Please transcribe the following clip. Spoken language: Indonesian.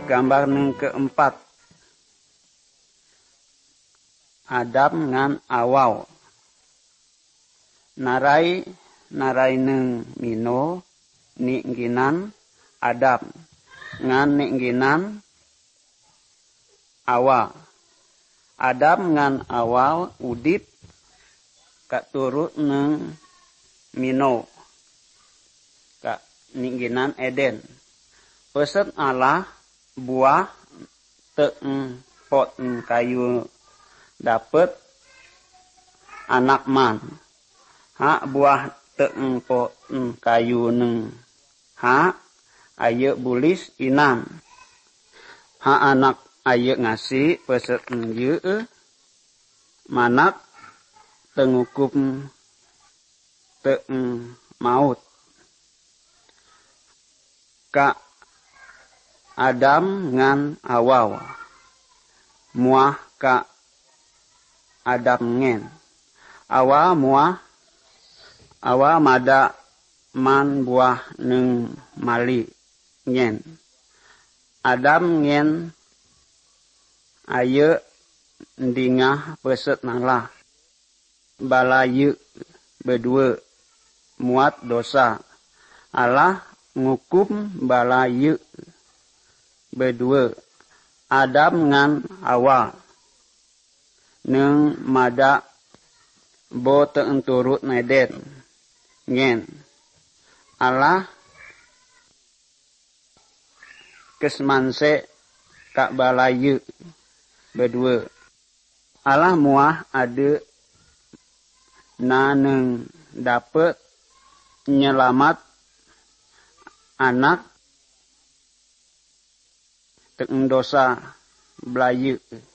Gambar nang keempat. Adam ngan awau. Narai nang mino ningginan Adam ngan ningginan awa. Adam ngan awal udip katurut nang mino ka ningginan Eden. Pesan Allah buah teeng pot kayu dapet anak man. Hak buah teeng pot kayu neng hak aye bulis inan. Hak anak aye ngasih pesan ye manak tengukum teeng maut. Ka Adam ngan awal muah ka Adam ngen awa muah awa mada man buah neng mali ngen Adam ngen aye ndingah peset nalah balaye berdua muat dosa Allah ngukum balaye berdua Adam ngan Hawa neng mada bo teeng turut Eden ngen Allah kesmanse kak balaye berdua Allah muah ade na neng dapet nyelamat anak teeng dosa belaye